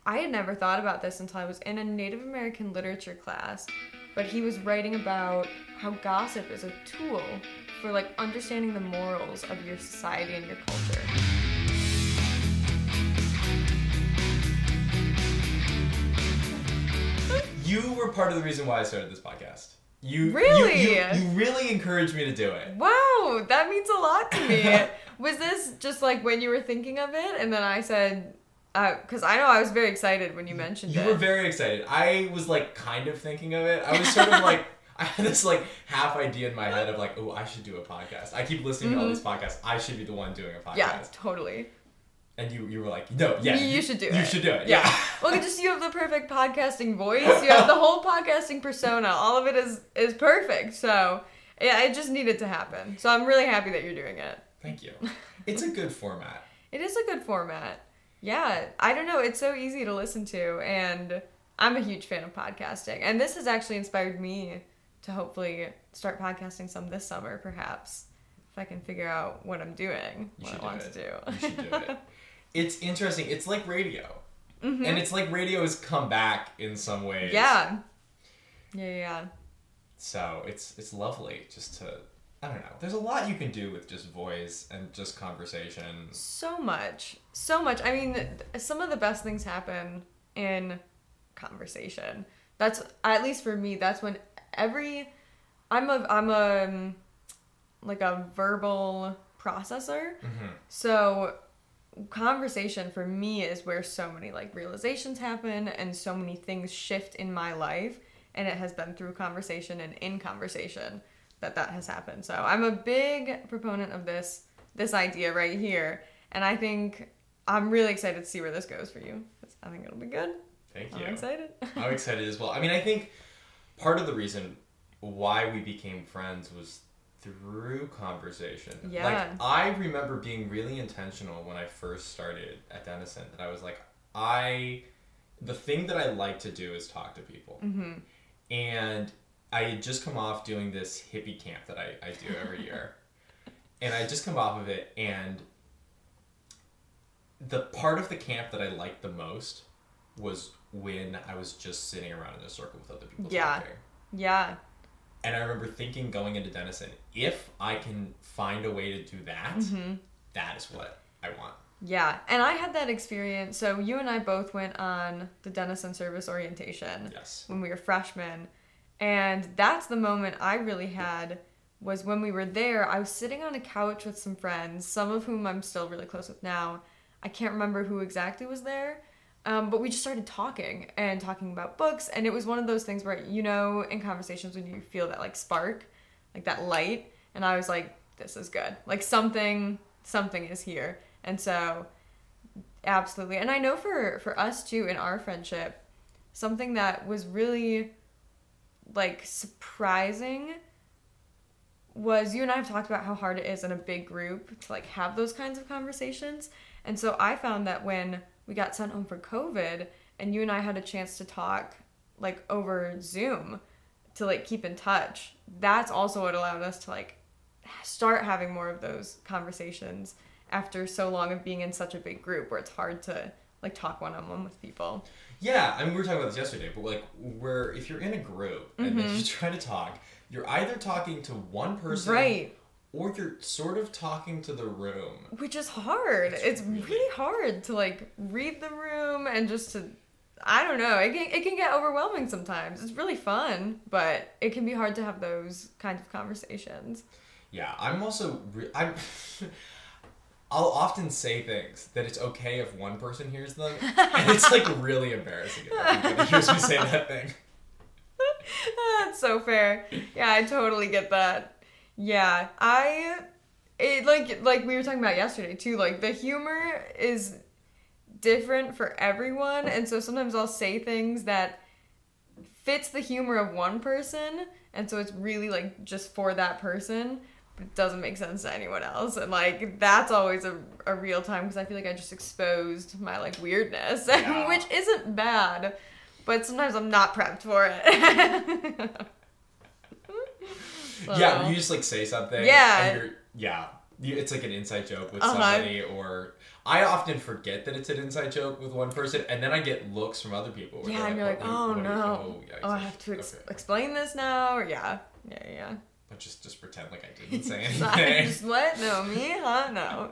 I had never thought about this until I was in a Native American literature class, but he was writing about how gossip is a tool for like understanding the morals of your society and your culture. You were part of the reason why I started this podcast. You really encouraged me to do it. Wow, that means a lot to me. Was this just like when you were thinking of it, and then I said, because I know I was very excited when you mentioned it. You were very excited. I was like kind of thinking of it. I was sort of like, I had this like half idea in my head of like, oh, I should do a podcast. I keep listening to all these podcasts. I should be the one doing a podcast. Yeah, totally. And you were like, no, yeah. You should do it. You should do it. Yeah. Well, just you have the perfect podcasting voice. You have the whole podcasting persona. All of it is perfect. So, yeah, it just needed to happen. So I'm really happy that you're doing it. Thank you. It's a good format. It is a good format. Yeah. I don't know. It's so easy to listen to. And I'm a huge fan of podcasting. And this has actually inspired me to hopefully start podcasting some this summer, perhaps. If I can figure out what I'm doing. You what I want to do. You should do it. It's interesting. It's like radio. Mm-hmm. And it's like radio has come back in some ways. Yeah. Yeah. So it's lovely just to, I don't know. There's a lot you can do with just voice and just conversation. So much. I mean, some of the best things happen in conversation. That's, at least for me, that's when I'm a like a verbal processor. Mm-hmm. So conversation for me is where so many like realizations happen and so many things shift in my life, and it has been through conversation and in conversation that has happened. So I'm a big proponent of this idea right here, and I think I'm really excited to see where this goes for you. I think it'll be good. Thank you. I'm excited. I'm excited as well. I mean, I think part of the reason why we became friends was through conversation. Yeah. Like, I remember being really intentional when I first started at Denison, that I was like, the thing that I like to do is talk to people. Mm-hmm. And I had just come off doing this hippie camp that I do every year. And I just come off of it, and the part of the camp that I liked the most was when I was just sitting around in a circle with other people talking. Yeah. And I remember thinking going into Denison, if I can find a way to do that, that is what I want. Yeah, and I had that experience. So you and I both went on the Denison Service Orientation when we were freshmen. And that's the moment I really had, was when we were there. I was sitting on a couch with some friends, some of whom I'm still really close with now. I can't remember who exactly was there. But we just started talking about books. And it was one of those things where, you know, in conversations when you feel that like spark, like that light. And I was like, this is good. Like something is here. And so absolutely. And I know for us too, in our friendship, something that was really like surprising was, you and I have talked about how hard it is in a big group to like have those kinds of conversations. And so I found that when we got sent home for COVID and you and I had a chance to talk like over Zoom to like keep in touch, that's also what allowed us to like start having more of those conversations after so long of being in such a big group where it's hard to like talk one-on-one with people. Yeah, I mean, we were talking about this yesterday, but like if you're in a group and then you try to talk, you're either talking to one person, right, or you're sort of talking to the room. Which is hard. It's really hard to like read the room and just to, I don't know, it can get overwhelming sometimes. It's really fun, but it can be hard to have those kinds of conversations. Yeah, I'm also, I'll often say things that it's okay if one person hears them, and it's like really embarrassing if everybody hears me say that thing. That's so fair. Yeah, I totally get that. Yeah, like we were talking about yesterday too, like the humor is different for everyone, and so sometimes I'll say things that fits the humor of one person, and so it's really like just for that person, but it doesn't make sense to anyone else, and like that's always a real time, because I feel like I just exposed my like weirdness, which isn't bad, but sometimes I'm not prepped for it. Yeah, you just like say something. Yeah. And it's like an inside joke with somebody, or I often forget that it's an inside joke with one person, and then I get looks from other people. Where and you're like, oh no, I have to explain this now, or yeah. But just pretend like I didn't say anything. Just what? No, me? Huh? No.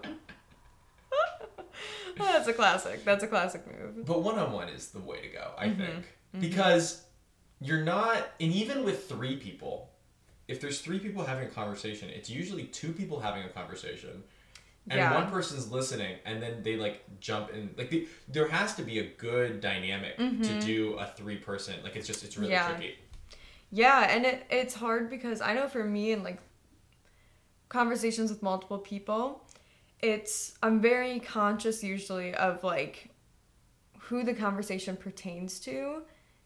That's a classic. That's a classic move. But one-on-one is the way to go, I think. Because you're not, and even with 3 people, if there's 3 people having a conversation, it's usually 2 people having a conversation. And one person's listening, and then they like jump in. Like there has to be a good dynamic to do a 3-person. Like it's really tricky. Yeah, and it's hard because I know for me in like conversations with multiple people, I'm very conscious usually of like who the conversation pertains to.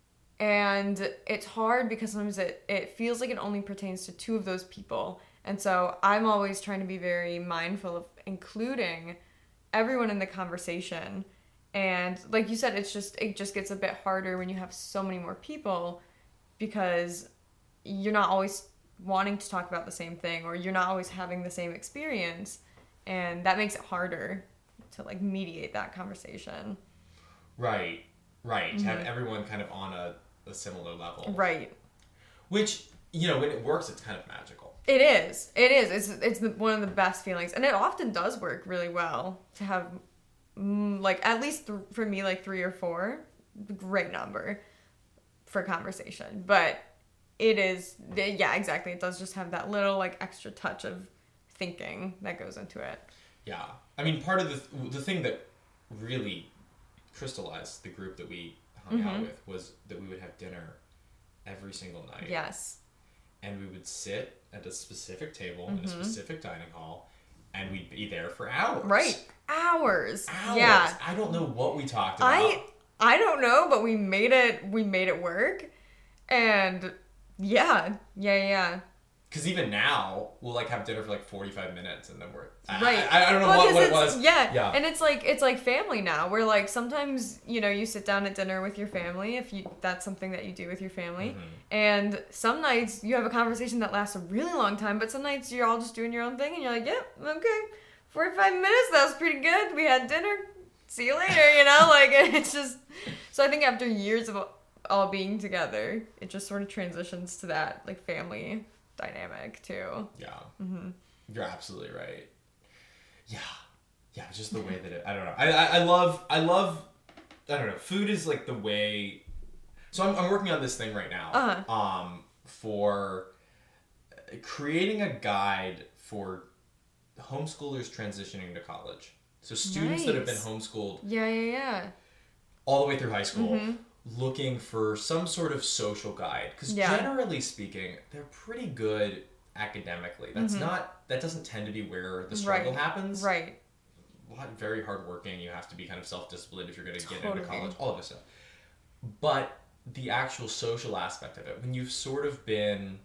And it's hard because sometimes it feels like it only pertains to 2 of those people. And so I'm always trying to be very mindful of including everyone in the conversation. And like you said, it just gets a bit harder when you have so many more people, because you're not always wanting to talk about the same thing, or you're not always having the same experience, and that makes it harder to like mediate that conversation. Right. To have everyone kind of on a similar level. Right. Which, when it works, it's kind of magical. It is. It's one of the best feelings, and it often does work really well to have like at least for me like 3 or 4, great number for conversation. But it is, yeah, exactly. It does just have that little like extra touch of thinking that goes into it. Yeah. I mean, part of the thing that really crystallized the group that we hung out with was that we would have dinner every single night. Yes. And we would sit at a specific table in a specific dining hall, and we'd be there for hours. Right. Hours. Yeah. I don't know what we talked about. I don't know, but we made it work. And yeah. Because even now, we'll like have dinner for like 45 minutes, and then we're right. I don't know what it was. Yeah. And it's like family now. Where like sometimes you sit down at dinner with your family if that's something that you do with your family, and some nights you have a conversation that lasts a really long time, but some nights you're all just doing your own thing, and you're like, yep, okay, 45 minutes, that was pretty good. We had dinner. See you later. Like it's just. So I think after years of all being together, it just sort of transitions to that like family dynamic too. Yeah. You're absolutely right. Yeah, just the way that it, I don't know. I love I don't know, food is like the way. So I'm working on this thing right now for creating a guide for homeschoolers transitioning to college. So students that have been homeschooled all the way through high school, looking for some sort of social guide, because generally speaking, they're pretty good academically. That doesn't tend to be where the struggle happens. Right. Very hardworking. You have to be kind of self-disciplined if you're going to get into college. All of this stuff. But the actual social aspect of it, when you've sort of been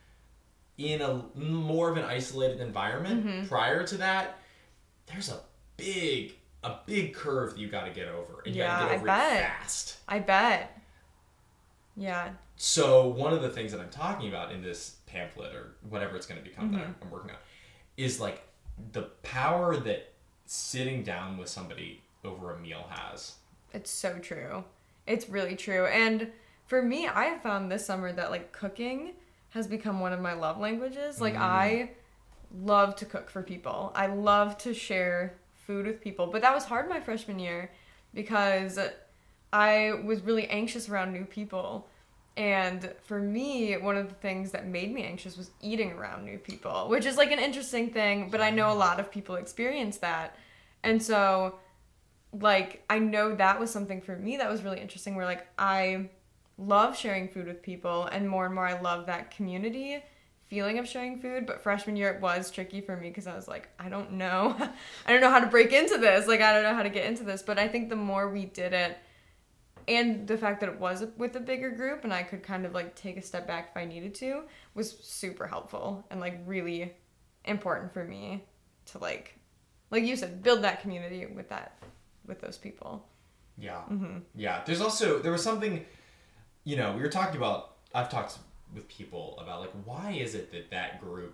in a more of an isolated environment prior to that, there's a big curve that you got to get over, and you got to get over it fast. I bet. Yeah. So one of the things that I'm talking about in this pamphlet, or whatever it's going to become that I'm working on, is like the power that sitting down with somebody over a meal has. It's so true. It's really true. And for me, I have found this summer that like cooking has become one of my love languages. Like I love to cook for people. I love to share food with people. But that was hard my freshman year because I was really anxious around new people. And for me, one of the things that made me anxious was eating around new people, which is like an interesting thing, but I know a lot of people experience that. And so, like, I know that was something for me that was really interesting, where like I love sharing food with people, and more I love that community feeling of sharing food. But freshman year, it was tricky for me because I was like, I don't know how to break into this. Like, I don't know how to get into this. But I think the more we did it, and the fact that it was with a bigger group and I could kind of like take a step back if I needed to, was super helpful and like really important for me to like you said, build that community with those people. Yeah. Yeah. There was something, we were talking about, I've talked with people about like, why is it that group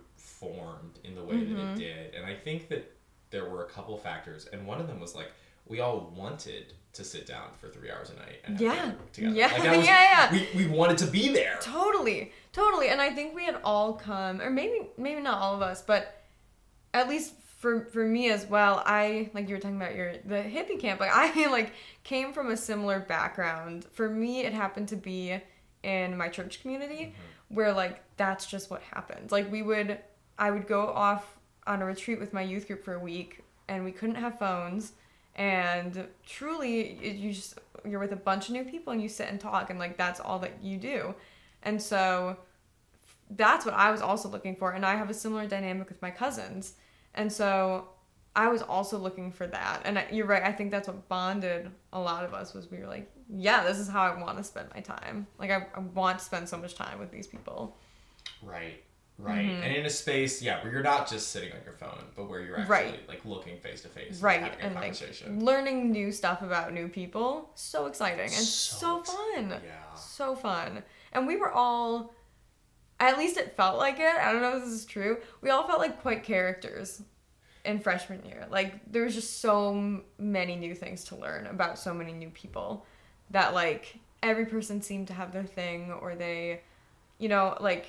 formed in the way that it did. And I think that there were a couple factors, and one of them was like, we all wanted to sit down for 3 hours a night and have dinner together. Yeah. Like that was, we wanted to be there. Totally. And I think we had all come, or maybe not all of us, but at least for me as well, I, like you were talking about the hippie camp, like I like came from a similar background. For me, it happened to be in my church community where like that's just what happens. Like I would go off on a retreat with my youth group for a week, and we couldn't have phones, and truly you're with a bunch of new people and you sit and talk, and like that's all that you do. And so that's what I was also looking for, and I have a similar dynamic with my cousins. And so I was also looking for that. And you're right. I think that's what bonded a lot of us was we were like, yeah, this is how I want to spend my time. Like, I want to spend so much time with these people. Right. And in a space, where you're not just sitting on your phone, but where you're actually, like, looking face-to-face and having a conversation. Like, learning new stuff about new people. So exciting. And so fun. Yeah. So fun. And we were all... At least it felt like it. I don't know if this is true. We all felt like quite characters in freshman year. Like, there was just so many new things to learn about so many new people that, like, every person seemed to have their thing, or they, you know, like,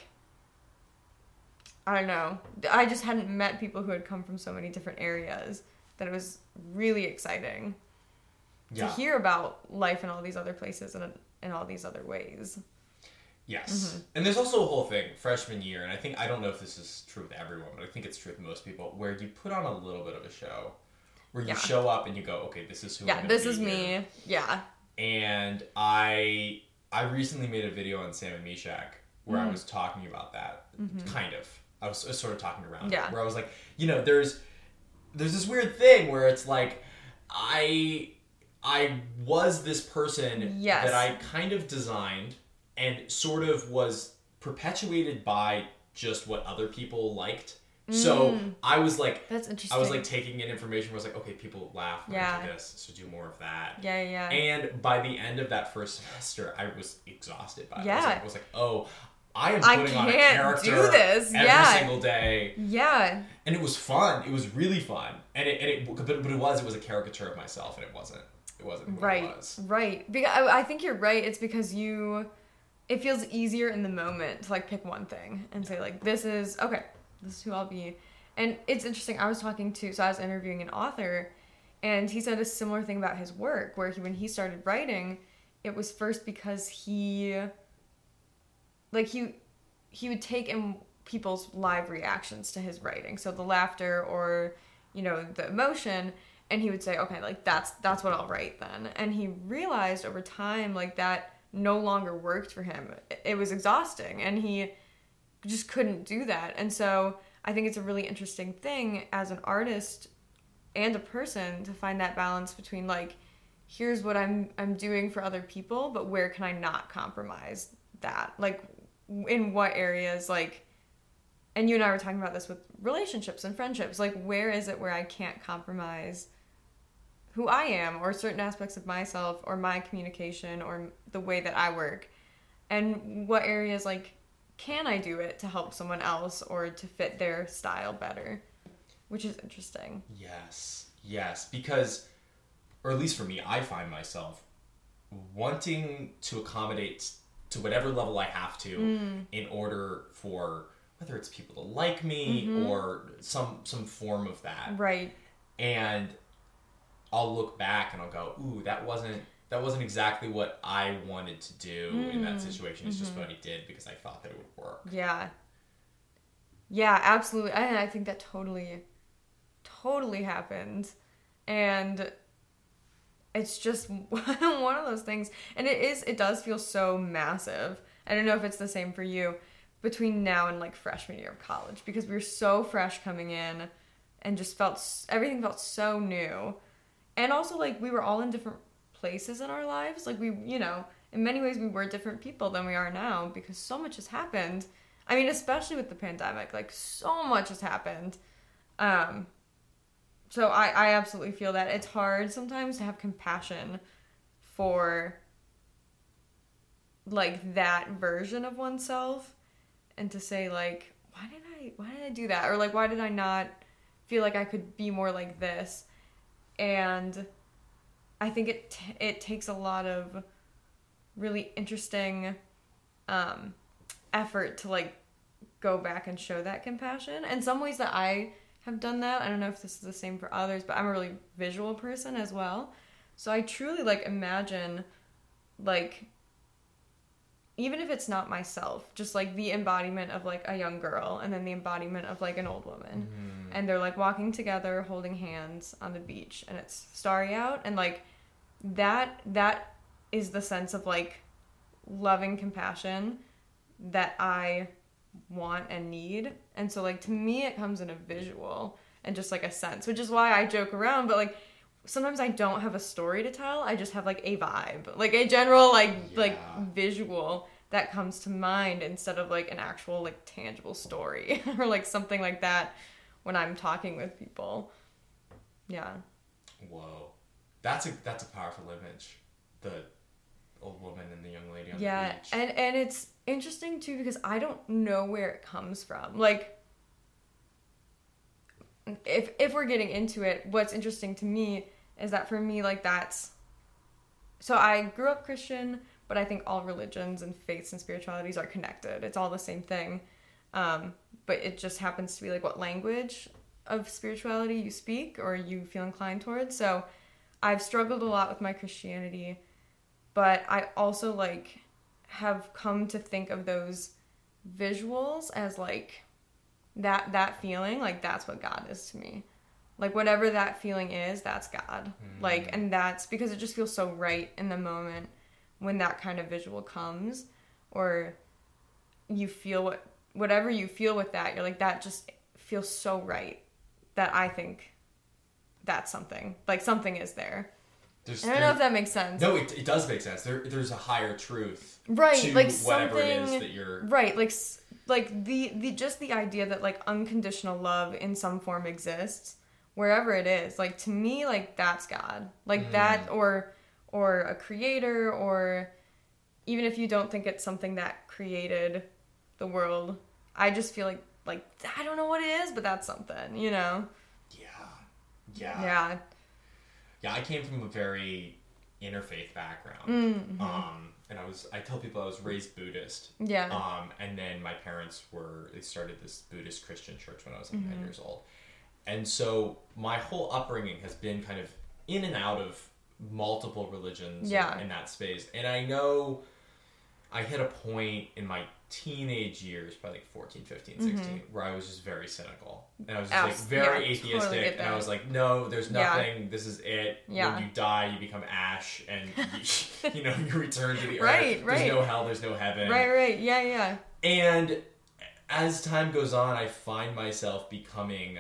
I don't know. I just hadn't met people who had come from so many different areas that it was really exciting to hear about life in all these other places and in all these other ways. Yes. And there's also a whole thing, freshman year, and I don't know if this is true with everyone, but I think it's true with most people, where you put on a little bit of a show. Where you show up and you go, okay, this is who I'm going to be. Yeah, this is me. Yeah. And I recently made a video on Sam and Meshach where I was talking about that. Kind of. I was sort of talking around it. Where I was like, you know, there's this weird thing where it's like, I was this person that I kind of designed and sort of was perpetuated by just what other people liked. So I was like, that's interesting. I was like taking in information where I was like, okay, people laugh when I do this, so do more of that. Yeah. And by the end of that first semester, I was exhausted by it. I was like, oh, I am putting on a character every single day. Yeah. And it was fun. It was really fun. But it was a caricature of myself, and it wasn't who it was. Right. Because I think you're right. It's because it feels easier in the moment to like pick one thing and say like, this is who I'll be. And it's interesting. I was interviewing an author, and he said a similar thing about his work, where when he started writing, it was first because he would take in people's live reactions to his writing. So the laughter or, you know, the emotion, and he would say, okay, like that's what I'll write then. And he realized over time, like, that no longer worked for him. It was exhausting, and he just couldn't do that. And so I think it's a really interesting thing as an artist and a person to find that balance between like, here's what I'm doing for other people, but where can I not compromise that? Like, in what areas, like, and you and I were talking about this with relationships and friendships, like, where is it where I can't compromise who I am or certain aspects of myself or my communication or the way that I work, and what areas, like, can I do it to help someone else or to fit their style better, which is interesting. Yes, because, or at least for me, I find myself wanting to accommodate to whatever level I have to in order for, whether it's people to like me or some form of that. Right. And I'll look back and I'll go, ooh, that wasn't exactly what I wanted to do in that situation. It's just what I did because I thought that it would work. Yeah, absolutely. I think that totally happened. And it's just one of those things. And it does feel so massive. I don't know if it's the same for you between now and like freshman year of college, because we were so fresh coming in and just everything felt so new. And also, like, we were all in different places in our lives. Like, we, you know, in many ways we were different people than we are now because so much has happened. I mean, especially with the pandemic, like, so much has happened. So I absolutely feel that. It's hard sometimes to have compassion for, like, that version of oneself and to say, like, why did I do that? Or like, why did I not feel like I could be more like this? And I think it takes a lot of really interesting effort to like go back and show that compassion. And some ways that I have done that, I don't know if this is the same for others, but I'm a really visual person as well. So I truly like imagine, like, even if it's not myself, just like the embodiment of like a young girl and then the embodiment of like an old woman. Mm-hmm. And they're like walking together, holding hands on the beach, and it's starry out. And like that is the sense of like loving compassion that I want and need. And so like to me it comes in a visual and just like a sense, which is why I joke around, but like sometimes I don't have a story to tell. I just have like a vibe, like a general like visual that comes to mind instead of like an actual like tangible story or like something like that when I'm talking with people. Yeah. Whoa. That's a powerful image. The old woman and the young lady on the beach. And it's interesting too because I don't know where it comes from. Like if we're getting into it, what's interesting to me is that for me, like that's... So I grew up Christian, but I think all religions and faiths and spiritualities are connected. It's all the same thing. But it just happens to be like what language of spirituality you speak or you feel inclined towards. So I've struggled a lot with my Christianity, but I also like have come to think of those visuals as like that feeling, like that's what God is to me. Like whatever that feeling is, that's God. Mm. Like, and that's because it just feels so right in the moment when that kind of visual comes, or you feel whatever you feel with that, you're like, that just feels so right that I think that's something. Like something is there. I don't know if that makes sense. No, it does make sense. There's a higher truth, right? To like whatever it is that you're right. Like the just the idea that like unconditional love in some form exists wherever it is. Like to me, like that's God. Like that, or a creator, or even if you don't think it's something that created the world, I just feel like I don't know what it is, but that's something, you know? Yeah. Yeah, I came from a very interfaith background. Mm-hmm. And I tell people I was raised Buddhist. Yeah. And then my parents they started this Buddhist Christian church when I was like 9 years old. And so my whole upbringing has been kind of in and out of multiple religions in that space. And I know I hit a point in my teenage years, probably like 14, 15, 16, where I was just very cynical. And I was just like very atheistic. Totally, and I was like, no, there's nothing. Yeah. This is it. Yeah. When you die, you become ash and you return to the earth. Right. There's no hell, there's no heaven. Right. Yeah. And as time goes on, I find myself becoming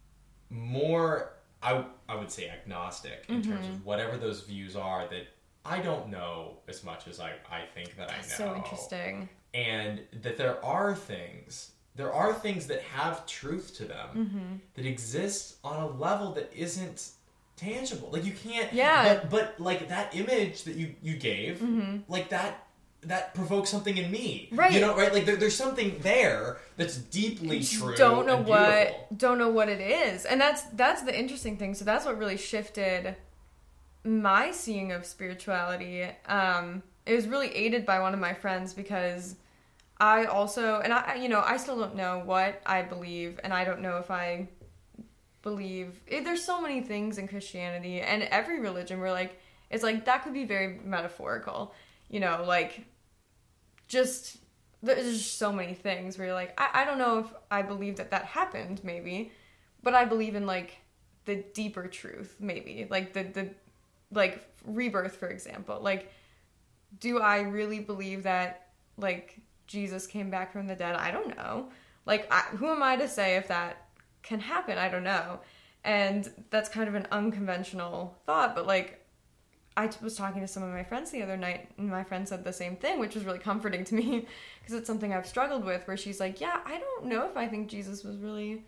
more, I would say agnostic in terms of whatever those views are, that I don't know as much as I think that That's I know. So interesting. And that there are things that have truth to them that exist on a level that isn't tangible. Like you can't, but like that image that you gave, like that provokes something in me. Right. You know, right? Like there's something there that's deeply true. Don't know what it is. And that's the interesting thing. So that's what really shifted my seeing of spirituality. It was really aided by one of my friends, because I also, and I still don't know what I believe, and I don't know if I believe, there's so many things in Christianity and every religion where like, it's like, that could be very metaphorical, like there's just so many things where you're like, I don't know if I believe that happened, maybe, but I believe in like the deeper truth, maybe, like the like rebirth, for example. Like, do I really believe that like Jesus came back from the dead? I don't know. Like, who am I to say if that can happen? I don't know. And that's kind of an unconventional thought, but like, I was talking to some of my friends the other night, and my friend said the same thing, which was really comforting to me, because it's something I've struggled with, where she's like, yeah, I don't know if I think Jesus was really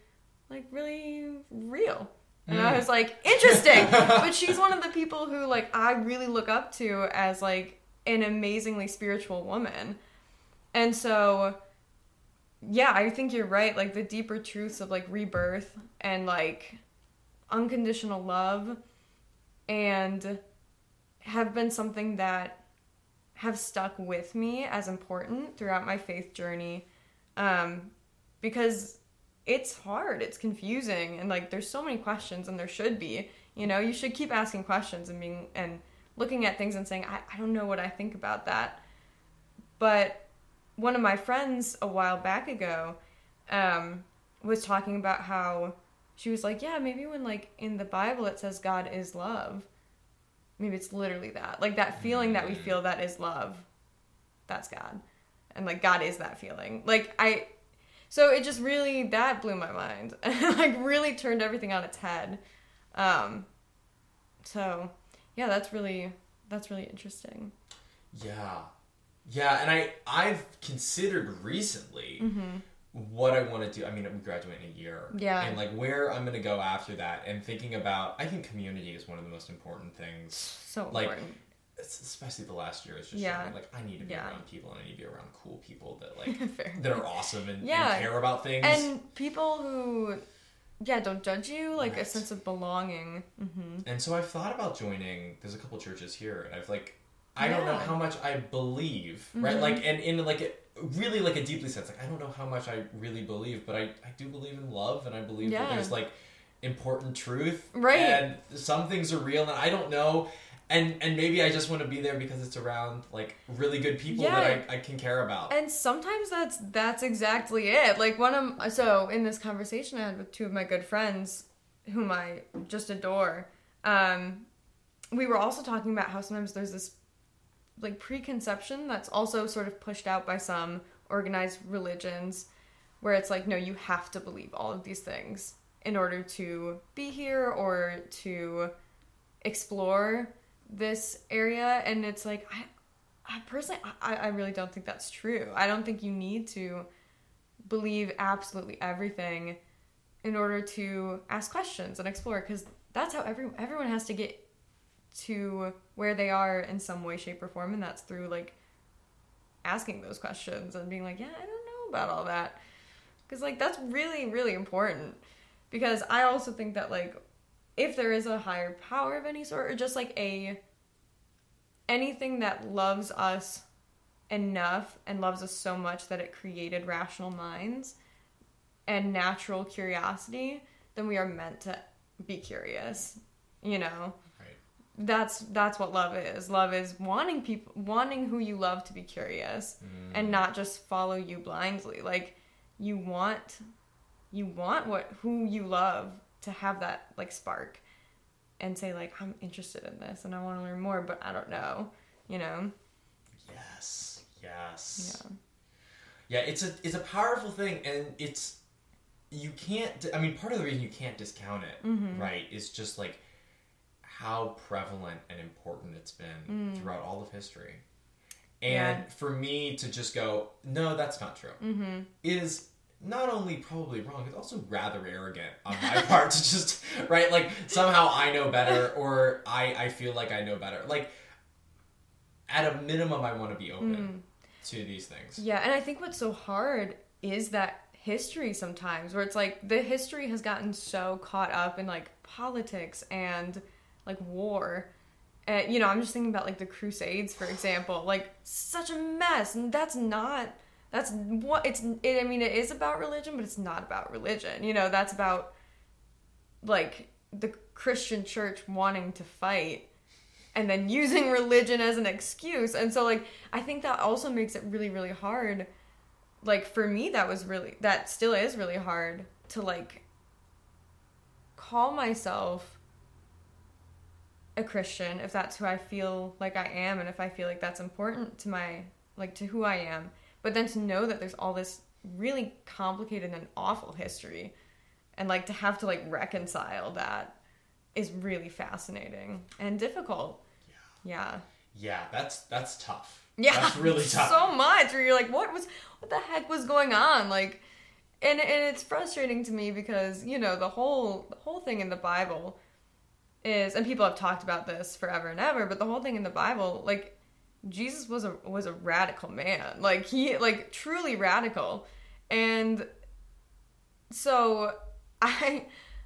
real. And I was like, interesting. But she's one of the people who like I really look up to as like an amazingly spiritual woman. And so yeah, I think you're right. Like, the deeper truths of, like, rebirth and, like, unconditional love and have been something that have stuck with me as important throughout my faith journey. Because it's hard, it's confusing, and, like, there's so many questions, and there should be. You know, you should keep asking questions and looking at things and saying, I don't know what I think about that. But one of my friends a while back ago was talking about how she was like, yeah, maybe when, like, in the Bible it says God is love, maybe it's literally that. Like, that feeling that we feel that is love, that's God. And, like, God is that feeling. Like, so it just really, that blew my mind. And, like, really turned everything on its head. So, yeah, that's really interesting. Yeah, and I've considered recently what I want to do. I mean, we graduate in a year. Yeah. And, like, where I'm going to go after that, and thinking about, I think community is one of the most important things. So like, important. Especially the last year, it's just like, I need to be around people, and I need to be around cool people that, like, that are awesome and care about things. And people who, don't judge you, like, a sense of belonging. Mm-hmm. And so I've thought about joining, there's a couple churches here, and I've, like, I don't know how much I believe, right? Like, and in, like, really, like, a deeply sense, like, I don't know how much I really believe, but I do believe in love, and I believe that there's, like, important truth. Right. And some things are real, and I don't know. And maybe I just want to be there because it's around, like, really good people that I can care about. And sometimes that's exactly it. Like, so in this conversation I had with two of my good friends, whom I just adore, we were also talking about how sometimes there's this, like, preconception that's also sort of pushed out by some organized religions, where it's like, no, you have to believe all of these things in order to be here or to explore this area. And it's like, I personally, I really don't think that's true. I don't think you need to believe absolutely everything in order to ask questions and explore, because that's how everyone has to get to where they are in some way, shape, or form, and that's through, like, asking those questions and being like, yeah, I don't know about all that, because, like, that's really, really important. Because I also think that, like, if there is a higher power of any sort, or just, like, anything that loves us enough and loves us so much that it created rational minds and natural curiosity, then we are meant to be curious, you know? That's what love is. Love is wanting who you love to be curious and not just follow you blindly. Like, you want who you love to have that, like, spark and say, like, I'm interested in this and I want to learn more, but I don't know, you know? Yes. Yeah, it's a powerful thing, and you can't, I mean, part of the reason you can't discount it, right, is just, like, how prevalent and important it's been throughout all of history. And for me to just go, no, that's not true, is not only probably wrong, it's also rather arrogant on my part to just, right, like, somehow I know better, or I feel like I know better. Like, at a minimum, I want to be open to these things. Yeah, and I think what's so hard is that history sometimes, where it's like, the history has gotten so caught up in, like, politics and, like, war. You know, I'm just thinking about, like, the Crusades, for example. Like, such a mess, and I mean, it is about religion, but it's not about religion. You know, that's about, like, the Christian church wanting to fight and then using religion as an excuse. And so, like, I think that also makes it really, really hard. Like, for me, that still is really hard to, like, call myself a Christian if that's who I feel like I am, and if I feel like that's important to to who I am. But then to know that there's all this really complicated and awful history, and, like, to have to, like, reconcile that is really fascinating and difficult. Yeah, that's tough. Yeah, that's really tough. So much, where you're like, what the heck was going on? Like, and it's frustrating to me because, you know, the whole thing in the Bible is, and people have talked about this forever and ever, but the whole thing in the Bible, like, Jesus was a radical man. Like, he, like, truly radical. And so I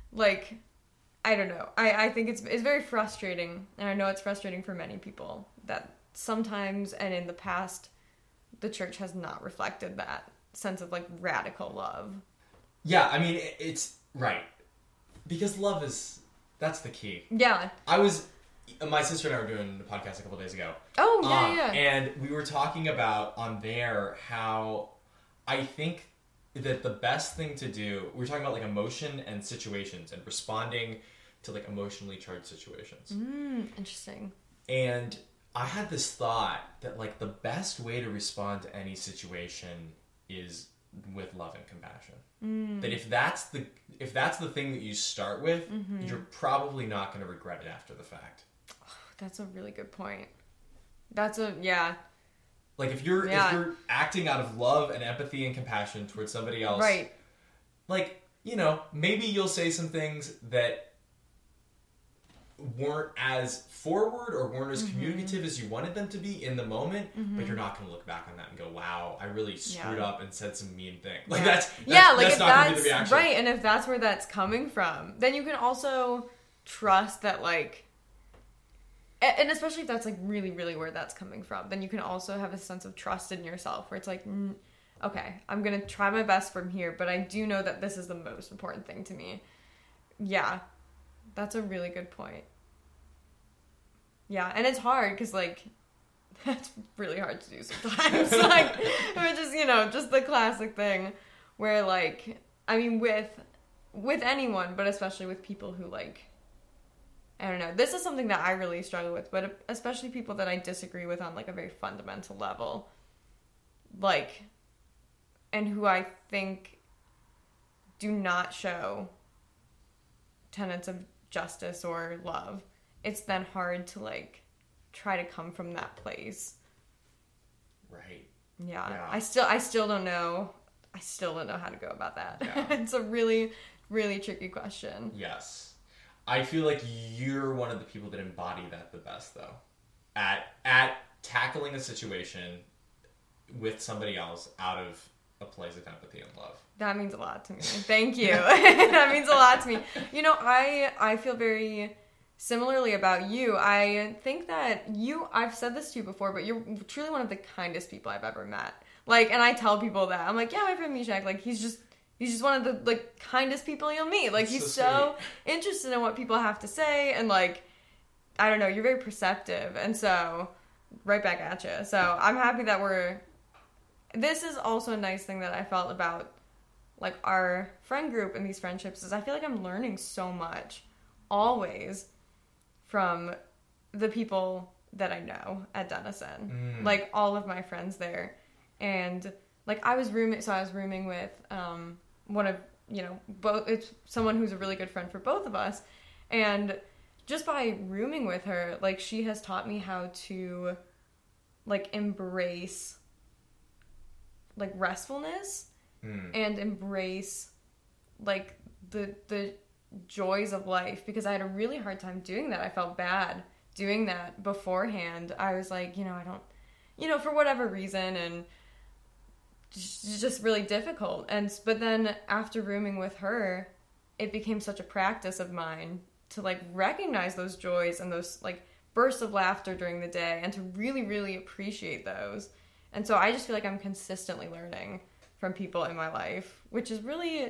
don't know. I think it's very frustrating, and I know it's frustrating for many people that sometimes and in the past the church has not reflected that sense of like radical love. Yeah, I mean, it's right. Because love that's the key. Yeah. My sister and I were doing the podcast a couple days ago. Oh, yeah. And we were talking about on there how I think that the best thing to do, we were talking about like emotion and situations and responding to like emotionally charged situations. Interesting. And I had this thought that like the best way to respond to any situation is with love and compassion. That if that's the thing that you start with, you're probably not going to regret it after the fact. Oh, that's a really good point. Like if you're acting out of love and empathy and compassion towards somebody else, right? Like, you know, maybe you'll say some things that weren't as forward or weren't as communicative as you wanted them to be in the moment, but you're not going to look back on that and go, wow, I really screwed up and said some mean thing. Like that's not going to be the reaction. Right, and if that's where that's coming from, then you can also trust that, like, and especially if that's like really, really where that's coming from, then you can also have a sense of trust in yourself where it's like, okay, I'm going to try my best from here, but I do know that this is the most important thing to me. Yeah. That's a really good point. Yeah, and it's hard because, like, that's really hard to do sometimes. Like, which is, you know, just the classic thing where, like, I mean, with anyone, but especially with people who, like, I don't know. This is something that I really struggle with, but especially people that I disagree with on, like, a very fundamental level. Like, and who I think do not show tenets of justice or love. It's then hard to like try to come from that place. Right. Yeah. I still don't know. I still don't know how to go about that. Yeah. It's a really, really tricky question. Yes. I feel like you're one of the people that embody that the best though. At tackling a situation with somebody else out of a place of empathy and love. That means a lot to me. Thank you. That means a lot to me. You know, I feel very similarly about you. I think that I've said this to you before, but you're truly one of the kindest people I've ever met. Like, and I tell people that. I'm like, yeah, my friend Mishak, like, he's just one of the, like, kindest people you'll meet. Like, he's so interested in what people have to say, and, like, I don't know, you're very perceptive, and so, right back at you. So, I'm happy that this is also a nice thing that I felt about, like, our friend group and these friendships, is I feel like I'm learning so much, always, from the people that I know at Denison. Like, all of my friends there. And, like, I was rooming with one of, you know, both. It's someone who's a really good friend for both of us. And just by rooming with her, like, she has taught me how to, like, embrace, like, restfulness and embrace, like, the joys of life, because I had a really hard time doing that. I felt bad doing that beforehand. I was like, I don't, for whatever reason, and just really difficult. But then after rooming with her, it became such a practice of mine to, like, recognize those joys and those, like, bursts of laughter during the day, and to really, really appreciate those. And so I just feel like I'm consistently learning from people in my life, which is really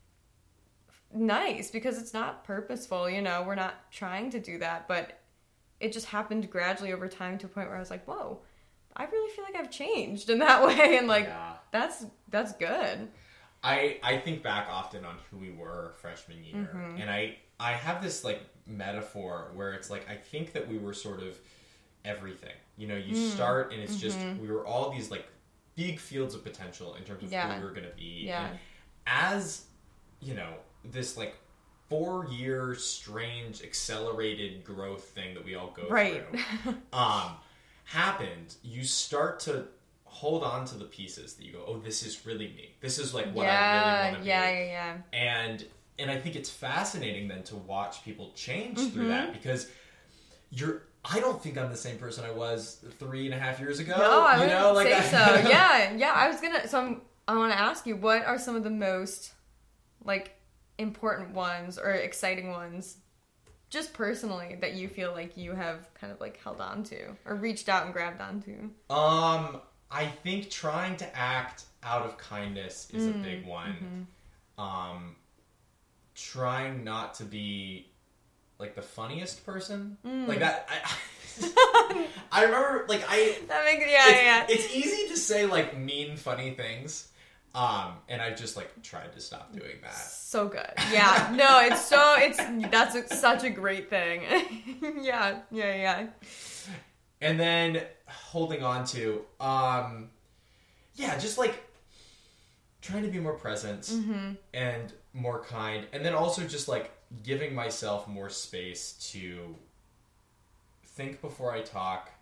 nice because it's not purposeful, we're not trying to do that, but it just happened gradually over time to a point where I was like, whoa, I really feel like I've changed in that way, and, like, that's good. I think back often on who we were freshman year, and I have this, like, metaphor where it's like, I think that we were sort of everything. You start and it's just, we were all these, like, big fields of potential in terms of who we were going to be. Yeah. And as, this, like, 4-year strange accelerated growth thing that we all go through happened, you start to hold on to the pieces that you go, oh, this is really me. This is, like, what I really want to be. Yeah. And I think it's fascinating then to watch people change through that, because I don't think I'm the same person I was 3.5 years ago. No, I wouldn't say so. Yeah. I was gonna. So I want to ask you, what are some of the most, like, important ones or exciting ones, just personally, that you feel like you have kind of, like, held on to or reached out and grabbed onto? I think trying to act out of kindness is a big one. Trying not to be, like, the funniest person. Like, that... I remember, like, That makes... Yeah. It's easy to say, like, mean, funny things. And I just, like, tried to stop doing that. So good. Yeah. No, that's such a great thing. Yeah. And then holding on to, just, like, trying to be more present and more kind. And then also just, like, giving myself more space to think before I talk.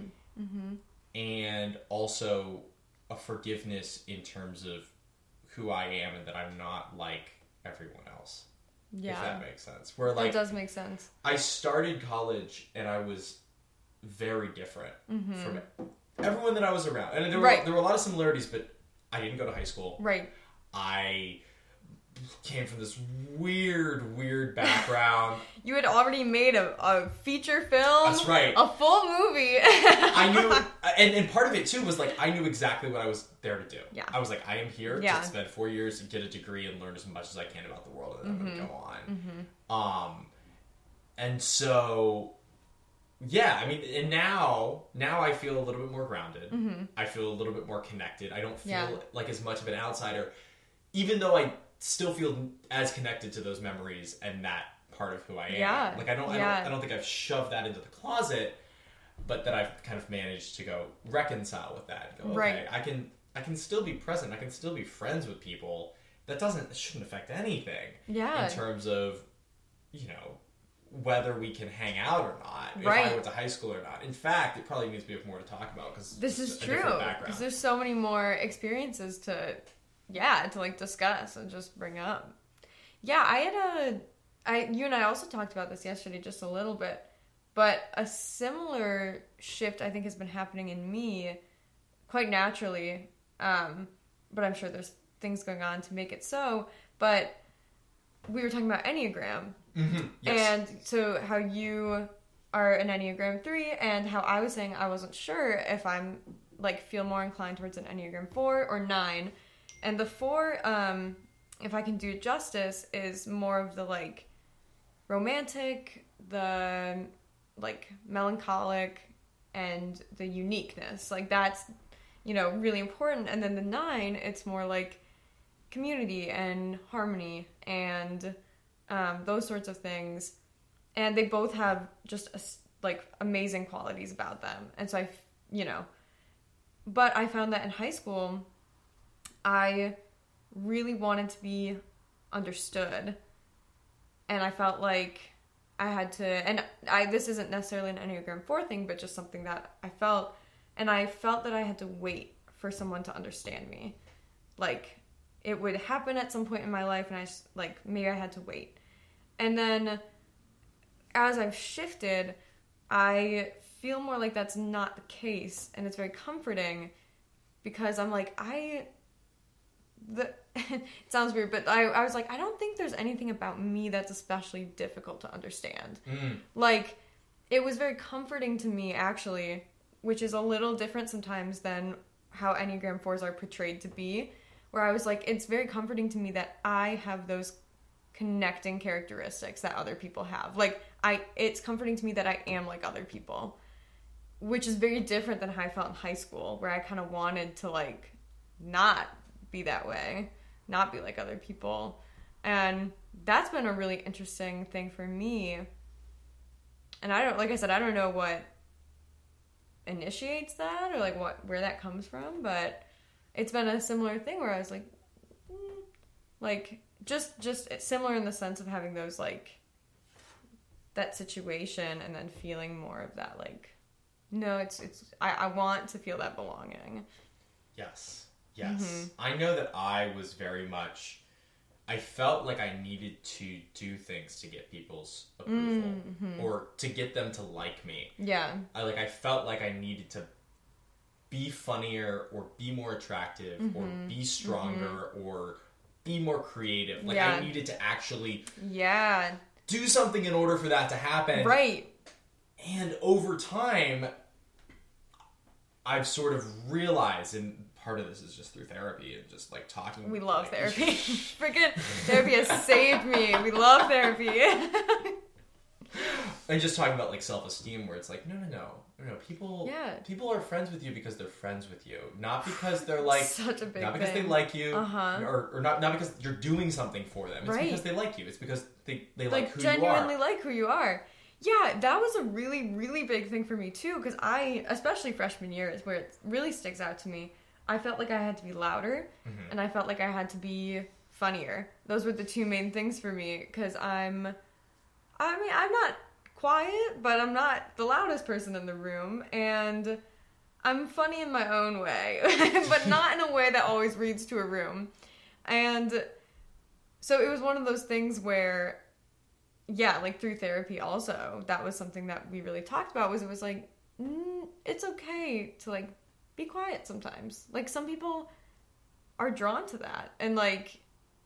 And also a forgiveness in terms of who I am and that I'm not like everyone else. Yeah. If that makes sense. Where, like, that does make sense. I started college and I was very different from everyone that I was around. And there were a lot of similarities, but I didn't go to high school. Right. I came from this weird background. You had already made a feature film. That's right. A full movie. I knew, and part of it too was, like, I knew exactly what I was there to do. Yeah. I was like, I am here to spend 4 years and get a degree and learn as much as I can about the world, and then I'm going to go on. And so, yeah, I mean, and now I feel a little bit more grounded. I feel a little bit more connected. I don't feel like as much of an outsider, even though I still feel as connected to those memories and that part of who I am. Yeah. Like, I don't think I've shoved that into the closet, but that I've kind of managed to go reconcile with that. Go, okay, I can still be present. I can still be friends with people. That shouldn't affect anything. Yeah. In terms of, you know, whether we can hang out or not. If I went to high school or not. In fact, it probably means we have more to talk about because this is true. Because there's so many more experiences to like discuss and just bring up. Yeah, you and I also talked about this yesterday just a little bit, but a similar shift I think has been happening in me quite naturally, but I'm sure there's things going on to make it so, but we were talking about Enneagram, yes. And so how you are an Enneagram 3 and how I was saying I wasn't sure if I'm, like, feel more inclined towards an Enneagram 4 or 9. And the 4, if I can do it justice, is more of the, like, romantic, the, like, melancholic, and the uniqueness. Like, that's, you know, really important. And then the 9, it's more like community and harmony and those sorts of things. And they both have just, like, amazing qualities about them. And so but I found that in high school, I really wanted to be understood, and I felt like I had to, and this isn't necessarily an Enneagram 4 thing, but just something that I felt, and I felt that I had to wait for someone to understand me. Like, it would happen at some point in my life, and I just, like, maybe I had to wait. And then, as I've shifted, I feel more like that's not the case, and it's very comforting, because I'm like, it sounds weird, but I was like, I don't think there's anything about me that's especially difficult to understand. Like, it was very comforting to me, actually, which is a little different sometimes than how Enneagram 4s are portrayed to be, where I was like, it's very comforting to me that I have those connecting characteristics that other people have. Like, it's comforting to me that I am like other people, which is very different than how I felt in high school, where I kind of wanted to, like, not be that way, not be like other people. And that's been a really interesting thing for me. And I don't know what initiates that or, like, where that comes from, but it's been a similar thing where I was like, like, just similar in the sense of having those, like, that situation and then feeling more of that, like, no, I want to feel that belonging. Yes. I know that I was very much, I felt like I needed to do things to get people's approval or to get them to like me. Yeah. I felt like I needed to be funnier or be more attractive or be stronger or be more creative. Like, I needed to actually do something in order for that to happen. Right. And over time, I've sort of realized, and part of this is just through therapy and just like talking. We love therapy. Freaking therapy has saved me. We love therapy. And just talking about like self-esteem, where it's like, no. People are friends with you because they're friends with you, not because they're like such a big not because thing. they like you, or not because you're doing something for them. It's because they like you. It's because they like who you are. Genuinely like who you are. Yeah, that was a really, really big thing for me too, because especially freshman year is where it really sticks out to me. I felt like I had to be louder, and I felt like I had to be funnier. Those were the two main things for me, because I'm not quiet, but I'm not the loudest person in the room, and I'm funny in my own way, but not in a way that always reads to a room. And so it was one of those things where, yeah, like through therapy also, that was something that we really talked about, was it was like, it's okay to like be quiet sometimes. Like, some people are drawn to that, and like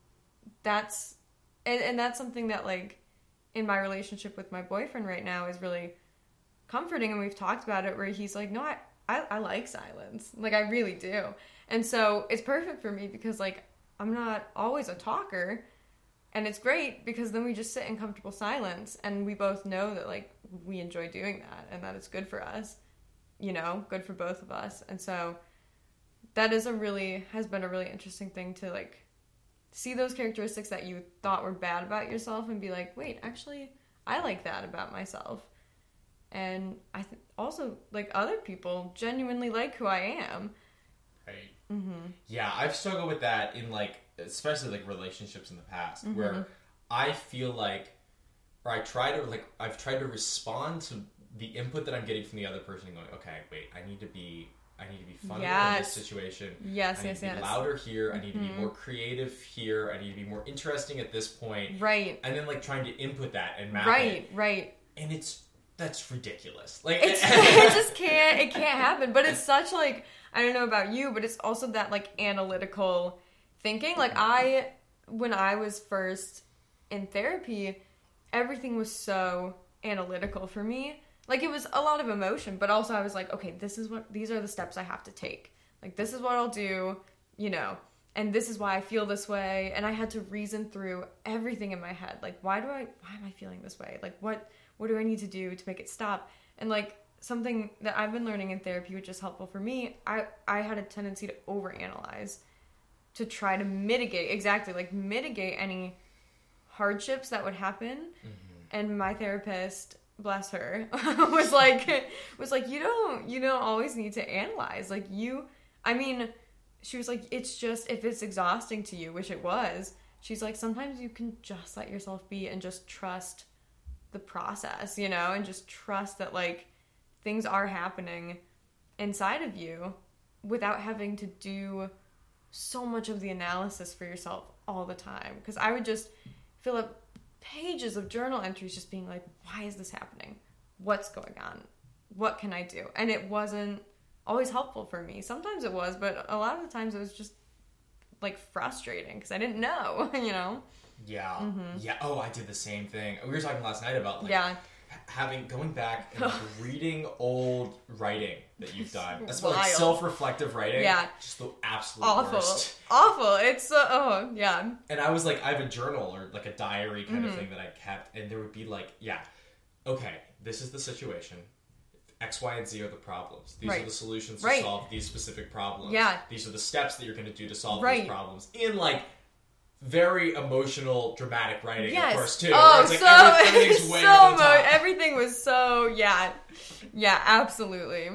that's something that like in my relationship with my boyfriend right now is really comforting, and we've talked about it, where he's like, no, I like silence. Like, I really do. And so it's perfect for me, because like I'm not always a talker, and it's great because then we just sit in comfortable silence, and we both know that like we enjoy doing that, and that it's good for us, good for both of us. And so that has been a really interesting thing to like see those characteristics that you thought were bad about yourself and be like, wait, actually, I like that about myself. And I also, like, other people genuinely like who I am. Right. Yeah, I've struggled with that in, like, especially, like, relationships in the past, where I feel like, or I've tried to respond to the input that I'm getting from the other person and going, okay, wait, I need to be funnier in this situation. Yes, I need to be louder here. I need to be more creative here. I need to be more interesting at this point. Right. And then like trying to input that and map it. Right, right. And that's ridiculous. Like it just can't happen. But it's such like, I don't know about you, but it's also that like analytical thinking. Like when I was first in therapy, everything was so analytical for me. Like, it was a lot of emotion, but also I was like, okay, these are the steps I have to take. Like, this is what I'll do, and this is why I feel this way. And I had to reason through everything in my head. Like, why am I feeling this way? Like, what do I need to do to make it stop? And like, something that I've been learning in therapy, which is helpful for me, I had a tendency to overanalyze, to try to mitigate any hardships that would happen. And my therapist, bless her, was like you don't always need to analyze. Like, she was like, it's just, if it's exhausting to you, which it was, she's like, sometimes you can just let yourself be and just trust the process, and just trust that like things are happening inside of you without having to do so much of the analysis for yourself all the time. Because I would just fill up pages of journal entries just being like, why is this happening? What's going on? What can I do? And it wasn't always helpful for me. Sometimes it was, but a lot of the times it was just like frustrating because I didn't know, Yeah. Yeah. Oh, I did the same thing. We were talking last night about like going back and reading old writing that you've done. That's like self-reflective writing. Yeah. Just the absolute worst. Awful. It's yeah. And I was like, I have a journal or like a diary kind of thing that I kept, and there would be like, okay, this is the situation. X, Y, and Z are the problems. These are the solutions to solve these specific problems. Yeah. These are the steps that you're going to do to solve these problems. In like very emotional, dramatic writing, of course, too. Oh, like so everything's way over the top. Everything was so yeah, absolutely.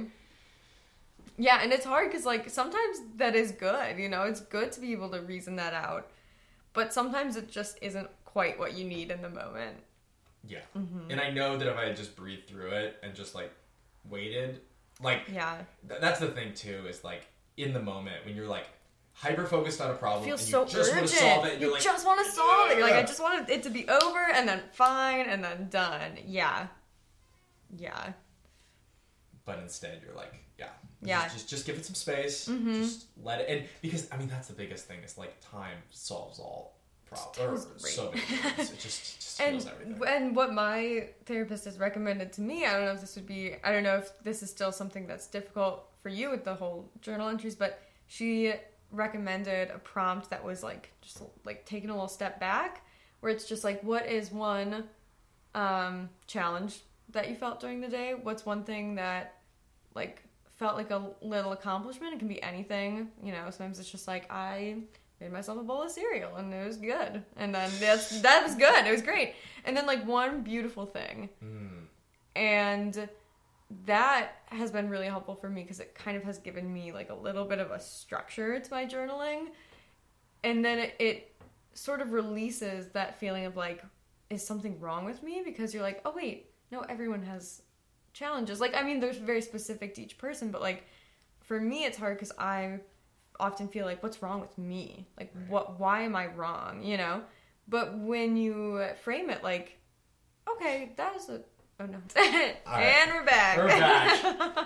Yeah, and it's hard because like sometimes that is good. It's good to be able to reason that out, but sometimes it just isn't quite what you need in the moment. Yeah, and I know that if I had just breathed through it and just like waited, like that's the thing too. Is like in the moment when you're like hyper focused on a problem, feels and so you just urgent. Want to solve it. And you just want to solve it. You're like, I just want it to be over and then fine and then done. Yeah. But instead, you're like, Yeah. Just give it some space. Mm-hmm. Just let it. And because, I mean, that's the biggest thing is like time solves all problems. So many things. It just heals everything. And what my therapist has recommended to me, I don't know if this is still something that's difficult for you with the whole journal entries, but she recommended a prompt that was like, just like taking a little step back, where it's just like, what is one challenge that you felt during the day? What's one thing that like felt like a little accomplishment? It can be anything, you know. Sometimes it's just like, I made myself a bowl of cereal and it was good, and then that was good, it was great. And then like one beautiful thing, and that has been really helpful for me because it kind of has given me like a little bit of a structure to my journaling, and then it sort of releases that feeling of like, is something wrong with me? Because you're like, oh wait, no, everyone has challenges. Like, I mean, they're very specific to each person, but like for me it's hard because I often feel like, what's wrong with me? Like, why am I wrong, you know? But when you frame it like, okay, that was a, oh no. And we're back.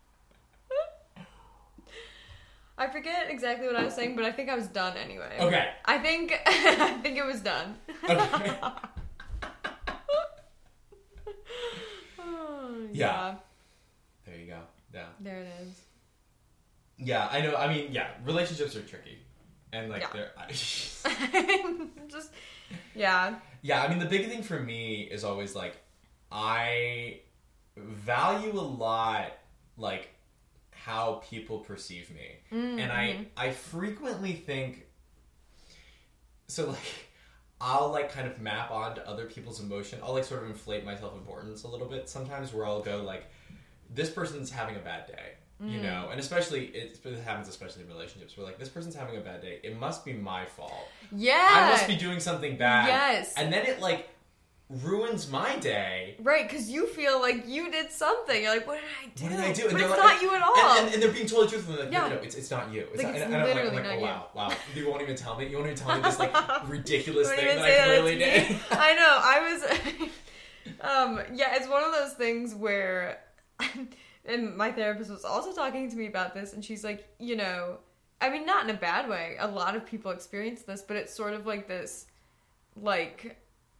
I forget exactly what I was saying, but I think I was done anyway. Okay. I think it was done. Okay. Yeah. There you go. Yeah. There it is. Yeah, I know. I mean, yeah, relationships are tricky. And, like, they're... Just, yeah. Yeah, I mean, the big thing for me is always, like, I value a lot, like, how people perceive me. Mm-hmm. And I frequently think... So, like, I'll, like, kind of map onto other people's emotion. I'll, like, sort of inflate my self-importance a little bit sometimes, where I'll go, like, this person's having a bad day. You know, and especially, it happens especially in relationships, where, like, this person's having a bad day. It must be my fault. Yeah. I must be doing something bad. Yes. And then it, like, ruins my day. Right, because you feel like you did something. You're like, what did I do? What did I do? But it's not you at all. And they're being totally truthful. Like, no, it's not you. It's like, not, it's and I'm literally like, not wow. You won't even tell me? You won't even tell me this, like, ridiculous thing that I clearly did? I know. I was... yeah, it's one of those things where... And my therapist was also talking to me about this, and she's like, you know, I mean, not in a bad way. A lot of people experience this, but it's sort of like this, like,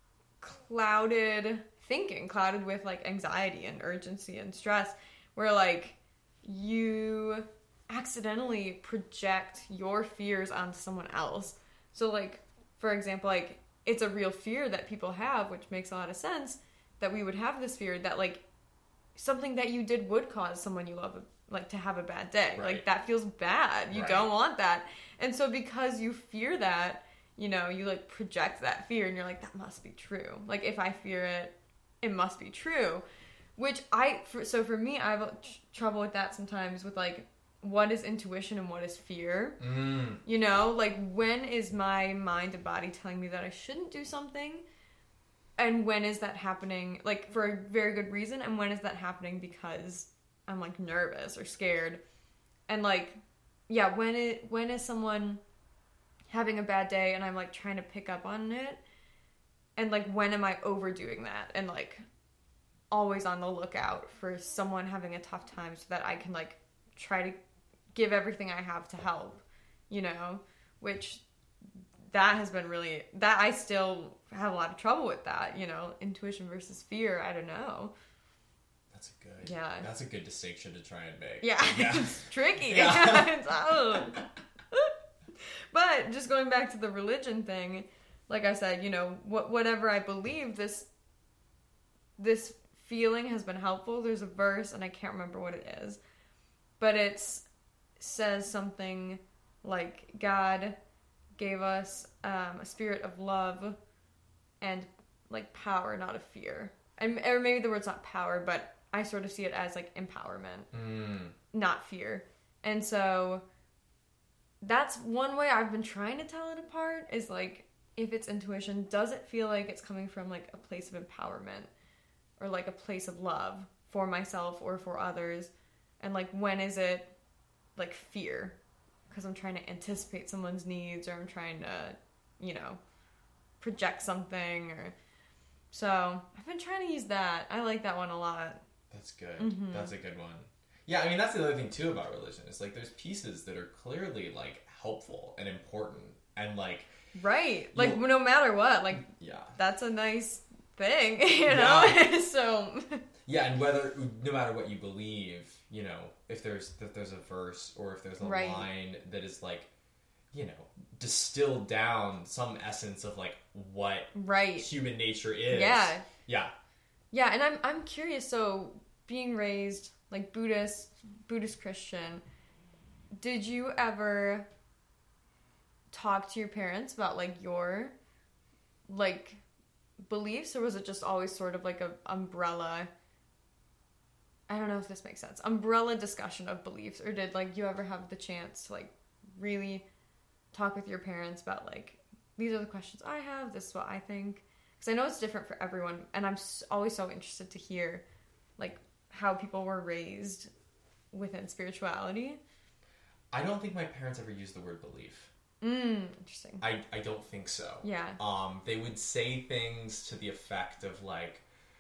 clouded thinking, clouded with, like, anxiety and urgency and stress, where, like, you accidentally project your fears onto someone else. So, like, for example, like, it's a real fear that people have, which makes a lot of sense, that we would have this fear that, like, something that you did would cause someone you love, like, to have a bad day. Right. Like, that feels bad. You don't want that. And so because you fear that, you know, you, like, project that fear, and you're like, that must be true. Like, if I fear it, it must be true. Which so for me, I have trouble with that sometimes, with, like, what is intuition and what is fear? You know, like, when is my mind and body telling me that I shouldn't do something? And when is that happening, like, for a very good reason? And when is that happening because I'm, like, nervous or scared? And, like, yeah, when is someone having a bad day and I'm, like, trying to pick up on it? And, like, when am I overdoing that? And, like, always on the lookout for someone having a tough time so that I can, like, try to give everything I have to help, you know? Which... that has been really... that I still have a lot of trouble with that, you know? Intuition versus fear, I don't know. That's a good... yeah. That's a good distinction to try and make. Yeah. It's tricky. Yeah. But just going back to the religion thing, like I said, you know, whatever I believe, this feeling has been helpful. There's a verse, and I can't remember what it is, but it says something like, God gave us a spirit of love and, like, power, not of fear. Or maybe the word's not power, but I sort of see it as, like, empowerment, not fear. And so that's one way I've been trying to tell it apart, is, like, if it's intuition, does it feel like it's coming from, like, a place of empowerment or, like, a place of love for myself or for others? And, like, when is it, like, fear? Because I'm trying to anticipate someone's needs, or I'm trying to, you know, project something, or... So, I've been trying to use that. I like that one a lot. That's good. Mm-hmm. That's a good one. Yeah, I mean, that's the other thing, too, about religion. It's like, there's pieces that are clearly, like, helpful and important. And, like... Right. Like, no matter what. Like, yeah. That's a nice thing, you know? Yeah. So... Yeah, and no matter what you believe, you know, if there's a verse or if there's a line that is, like, you know, distilled down some essence of, like, what human nature is. Yeah. Yeah. Yeah, and I'm curious, so being raised, like, Buddhist Christian, did you ever talk to your parents about, like, your, like, beliefs, or was it just always sort of like a umbrella, I don't know if this makes sense, umbrella discussion of beliefs, or did, like, you ever have the chance to, like, really talk with your parents about, like, these are the questions I have, this is what I think? Because I know it's different for everyone, and I'm always so interested to hear, like, how people were raised within spirituality. I don't think my parents ever used the word belief. Interesting. I don't think so. Yeah. They would say things to the effect of, like,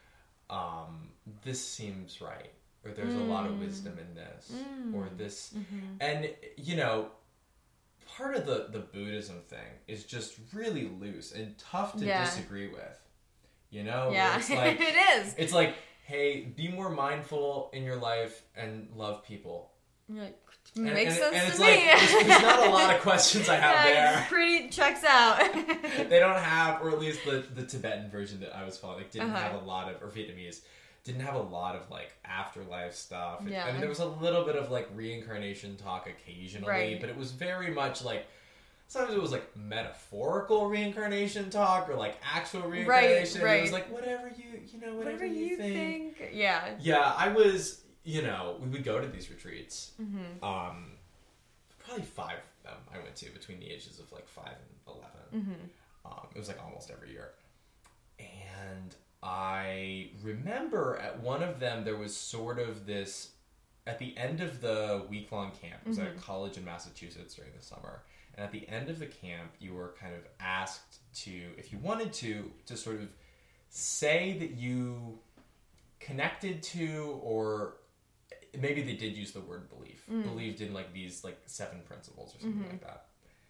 this seems right, or there's a lot of wisdom in this, or this, and, you know, part of the Buddhism thing is just really loose and tough to disagree with, you know? Yeah, it's like, it is. It's like, hey, be more mindful in your life and love people. Like, makes sense and it's to like, me. There's not a lot of questions I have there. It's pretty checks out. They don't have, or at least the Tibetan version that I was following, like, didn't have a lot of, or Vietnamese, didn't have a lot of, like, afterlife stuff. I mean, there was a little bit of, like, reincarnation talk occasionally, but it was very much, like, sometimes it was, like, metaphorical reincarnation talk, or, like, actual reincarnation. Right. It was like, whatever you think. Yeah. Yeah, I was, you know, we would go to these retreats. Probably 5 of them I went to between the ages of, like, 5 and 11. It was, like, almost every year. And I remember at one of them, there was sort of this, at the end of the week-long camp, it was at a college in Massachusetts during the summer, and at the end of the camp, you were kind of asked to, if you wanted to sort of say that you connected to, or maybe they did use the word belief, believed in, like, these, like, 7 principles or something like that.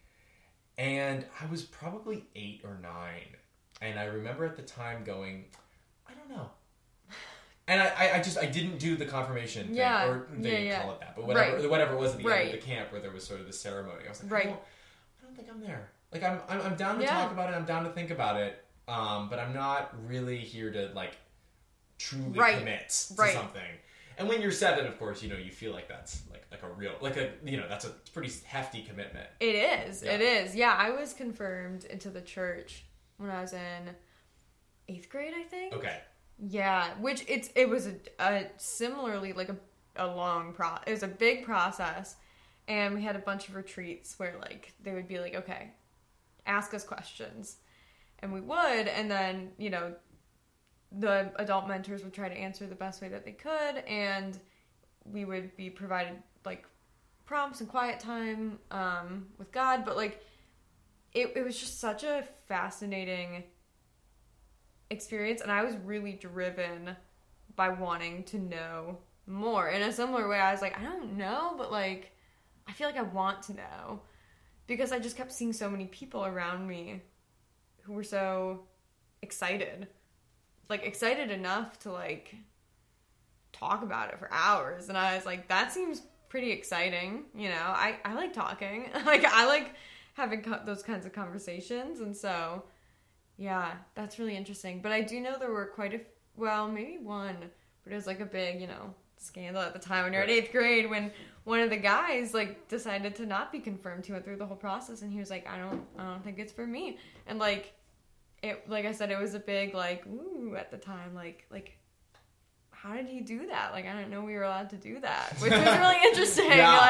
And I was probably 8 or 9, and I remember at the time going, I don't know. And I didn't do the confirmation thing, or they didn't call it that, but whatever it was at the end of the camp where there was sort of the ceremony. I was like, I don't think I'm there. Like, I'm down to talk about it, I'm down to think about it, but I'm not really here to, like, truly commit to something. And when you're 7, of course, you know, you feel like that's like a real, like, a, you know, that's a pretty hefty commitment. It is. Yeah. It is. Yeah, I was confirmed into the church when I was in 8th grade, I think. Okay. Yeah, which it was a similarly, like, a long it was a big process, and we had a bunch of retreats where, like, they would be like, okay, ask us questions, and we would, and then, you know, the adult mentors would try to answer the best way that they could, and we would be provided, like, prompts and quiet time with God, but, like, it was just such a fascinating experience, and I was really driven by wanting to know more. In a similar way, I was like, I don't know, but, like, I feel like I want to know, because I just kept seeing so many people around me who were so excited enough to, like, talk about it for hours, and I was like, that seems pretty exciting, you know. I like talking. Like, I like having those kinds of conversations, and so yeah, that's really interesting. But I do know there were maybe one, but it was, like, a big, you know, scandal at the time when you're in 8th grade, when one of the guys, like, decided to not be confirmed. He went through the whole process, and he was like, I don't think it's for me. And, like, it, like I said, it was a big, like, ooh, at the time, like, how did he do that? Like, I didn't know we were allowed to do that, which was really interesting.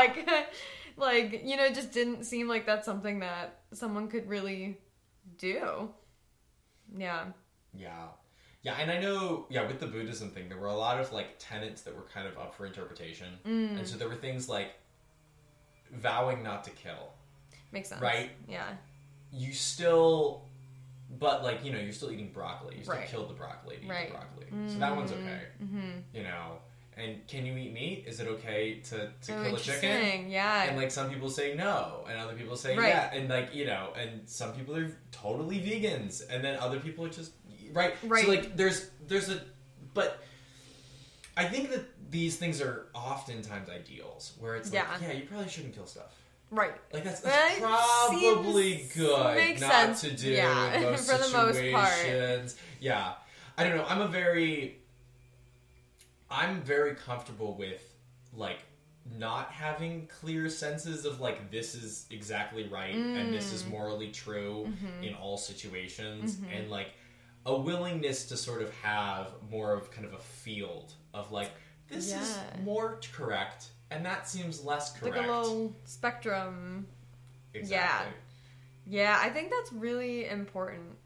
Like, you know, it just didn't seem like that's something that someone could really do. Yeah. Yeah, and I know, with the Buddhism thing, there were a lot of, like, tenets that were kind of up for interpretation. And so there were things like vowing not to kill. Makes sense. Right? Yeah. You still, but, like, you know, you're still eting broccoli. You still killed the broccoli to eat the broccoli. So that one's okay. You know? And can you eat meat? Is it okay to kill a chicken? And like some people say no, and other people say yeah, and like and some people are totally vegans, and then other people are just right. So like there's but I think that these things are oftentimes ideals where it's like you probably shouldn't kill stuff. Right. Like that's probably good not to do in most for situations. The most part. Yeah. I don't know. I'm very comfortable with like not having clear senses of like this is exactly right and this is morally true in all situations and like a willingness to sort of have more of kind of a field of like this is more correct and that seems less correct. Like a little spectrum. Exactly. Yeah, I think that's really important.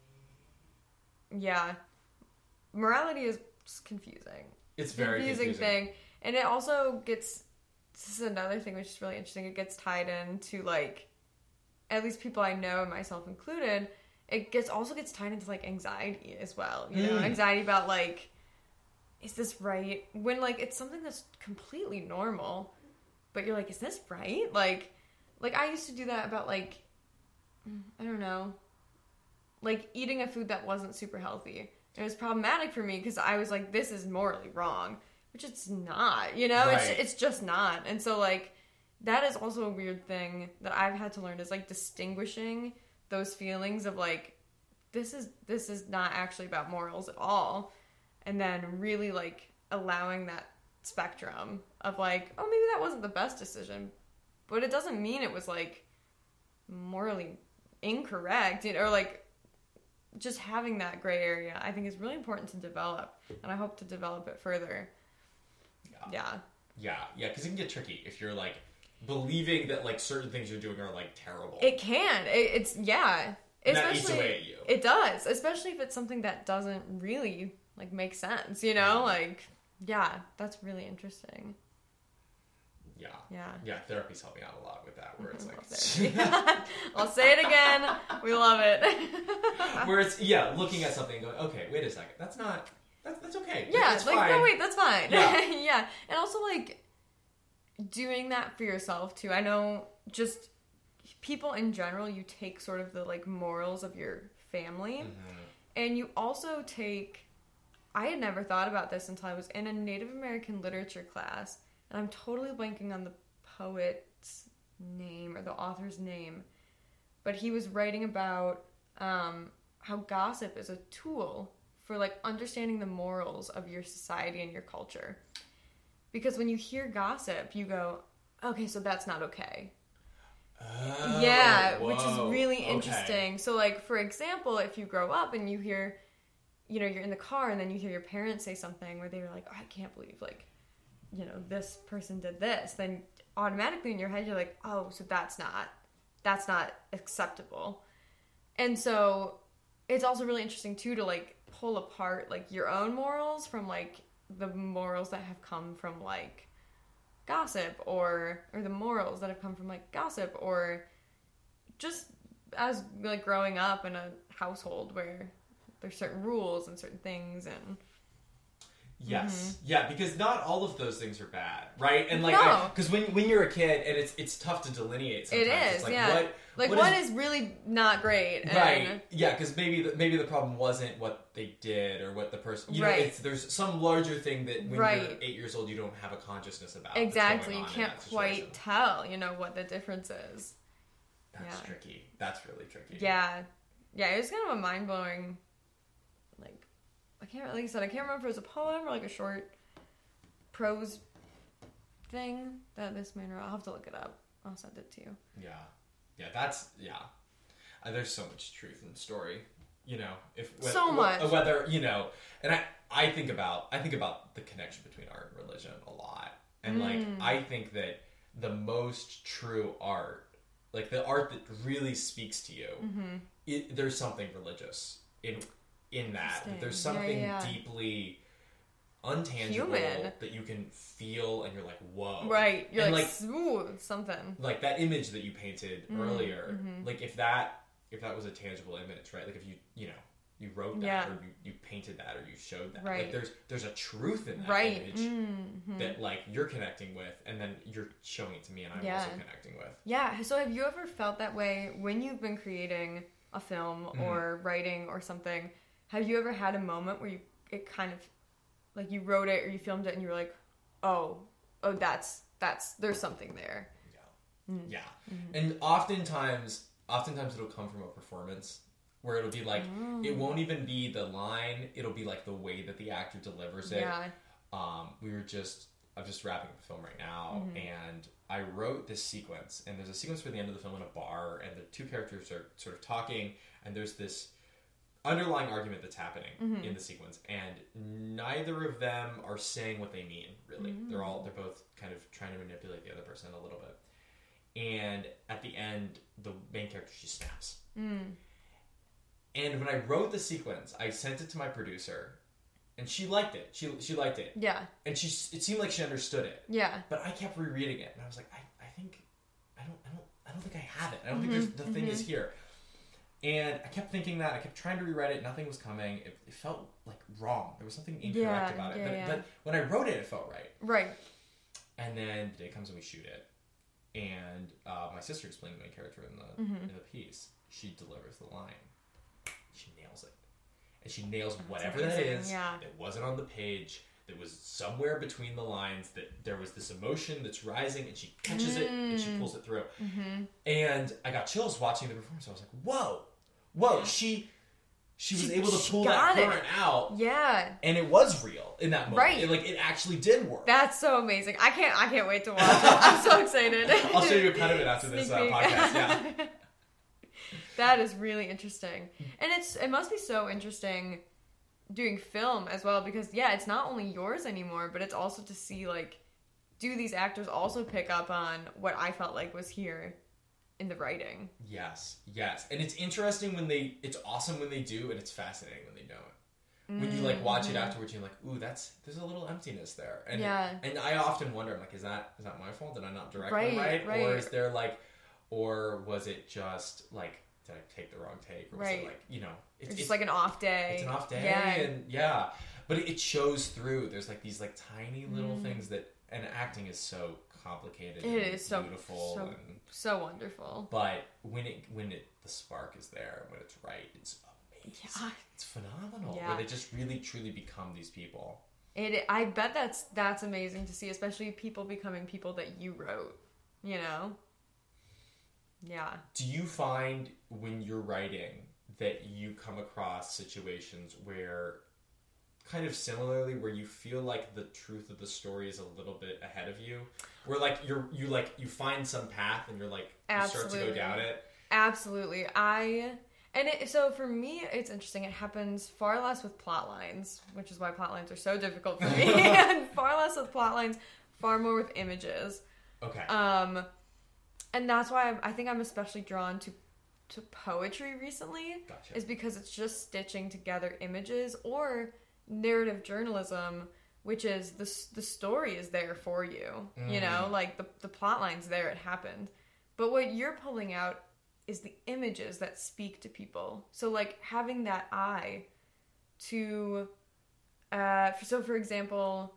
Yeah. Morality is confusing. It's very confusing thing. And it also gets, this is another thing which is really interesting, it gets tied into like, at least people I know, myself included, also gets tied into like anxiety as well. You know, anxiety about like, is this right? When like it's something that's completely normal, but you're like, is this right? Like I used to do that about like, I don't know, like eating a food that wasn't super healthy. It was problematic for me because I was like, this is morally wrong, which it's not, you know? Right. It's just not. And so, like, that is also a weird thing that I've had to learn is, like, distinguishing those feelings of, like, this is not actually about morals at all. And then really, like, allowing that spectrum of, like, oh, maybe that wasn't the best decision, but it doesn't mean it was, like, morally incorrect, or, like, just having that gray area, I think is really important to develop, and I hope to develop it further. Yeah, because it can get tricky if you're, like, believing that, like, certain things you're doing are, like, terrible. It can. It's and that eats away at you. It does, especially if it's something that doesn't really, like, make sense, you know? Like, yeah, that's really interesting. Yeah, therapy's helping out a lot with that, where it's like... I'll say it again. We love it. Where it's, looking at something and going, okay, wait a second. That's okay. Yeah, it's like, fine. No, wait, that's fine. Yeah. And also, like, doing that for yourself, too. I know just people in general, you take sort of the, like, morals of your family. And you also take... I had never thought about this until I was in a Native American literature class. And I'm totally blanking on the poet's name or the author's name. But he was writing about how gossip is a tool for, like, understanding the morals of your society and your culture. Because when you hear gossip, you go, okay, so that's not okay. Oh, which is really interesting. Okay. So, like, for example, if you grow up and you hear, you know, you're in the car and then you hear your parents say something where they're like, oh, I can't believe, like, you know, this person did this, then automatically in your head you're like, oh, so that's not acceptable. And so it's also really interesting too to like pull apart like your own morals from like the morals that have come from like gossip or the morals that have come from like gossip, or just as like growing up in a household where there's certain rules and certain things. And yes. Yeah, because not all of those things are bad, right? And like, because no. when you're a kid, and it's tough to delineate sometimes. It is, it's like, what is really not great, right? Yeah, because maybe the problem wasn't what they did or what the person, you know, there's some larger thing that when you're 8 years old you don't have a consciousness about. Exactly, you can't quite tell, you know, what the difference is. That's tricky. That's really tricky. Yeah, it was kind of a mind blowing, like. I can't remember if it was a poem or like a short prose thing that this man wrote. I'll have to look it up. I'll send it to you. There's so much truth in the story, you know. Much. Whether, you know, and I think about the connection between art and religion a lot, and like I think that the most true art, like the art that really speaks to you, there's something religious in that there's something deeply untangible that you can feel, and you're like, whoa, right? You're like smooth something, like that image that you painted earlier. Like if that was a tangible image, right? Like if you you wrote that, or you painted that, or you showed that. Right. Like there's a truth in that image that like you're connecting with, and then you're showing it to me, and I'm also connecting with. Yeah. So have you ever felt that way when you've been creating a film or writing or something? Have you ever had a moment where it kind of like you wrote it or you filmed it and you were like, oh, that's there's something there. Yeah. And oftentimes it'll come from a performance where it'll be like, it won't even be the line, it'll be like the way that the actor delivers it. Yeah. I'm just wrapping up a film right now, and I wrote this sequence, and there's a sequence for the end of the film in a bar, and the two characters are sort of talking, and there's this underlying argument that's happening in the sequence, and neither of them are saying what they mean, really. They're both kind of trying to manipulate the other person a little bit. And at the end, the main character, she snaps. And when I wrote the sequence, I sent it to my producer, and she liked it. She liked it. Yeah. And it seemed like she understood it. Yeah. But I kept rereading it, and I was like, I don't think I have it. I don't think the thing is here. And I kept thinking that. I kept trying to rewrite it. Nothing was coming. It felt like wrong. There was something incorrect about it. But when I wrote it, it felt right. Right. And then the day comes and we shoot it. And my sister is playing the main character in the piece. She delivers the line. She nails it. And she nails whatever that is that wasn't on the page, that was somewhere between the lines, that there was this emotion that's rising, and she catches it and she pulls it through. And I got chills watching the performance. I was like, whoa, she was able to pull that current out. Yeah. And it was real in that moment. Right. It actually did work. That's so amazing. I can't wait to watch it. I'm so excited. I'll show you a cut of it after this podcast. Yeah. That is really interesting. And it must be so interesting doing film as well, because it's not only yours anymore, but it's also to see, like, do these actors also pick up on what I felt like was here in the writing? Yes. And it's interesting it's awesome when they do, and it's fascinating when they don't. When you like watch it afterwards, you're like, ooh, there's a little emptiness there. And and I often wonder, I'm like, is that my fault? Did I not direct them right? Or is there like, or was it just like, did I take the wrong take? Or was it like, it's just like an off day. It's an off day. And but it shows through. There's like these like tiny little things and acting is so complicated. It is so beautiful, so wonderful. But when the spark is there, when it's right, it's amazing. Yeah. It's phenomenal. Yeah. Where they just really truly become these people. I bet that's amazing to see, especially people becoming people that you wrote. Yeah. Do you find when you're writing that you come across situations where, kind of similarly, where you feel like the truth of the story is a little bit ahead of you, where like you find some path and you're like you start to go down it? Absolutely. So for me, it's interesting. It happens far less with plot lines, which is why plot lines are so difficult for me, and far less with plot lines, far more with images. Okay. And that's why I think I'm especially drawn to poetry recently. Gotcha. Is because it's just stitching together images, or narrative journalism, which is the story is there for you. Like the plot line's there, it happened. But what you're pulling out is the images that speak to people. So like having that eye to, for example,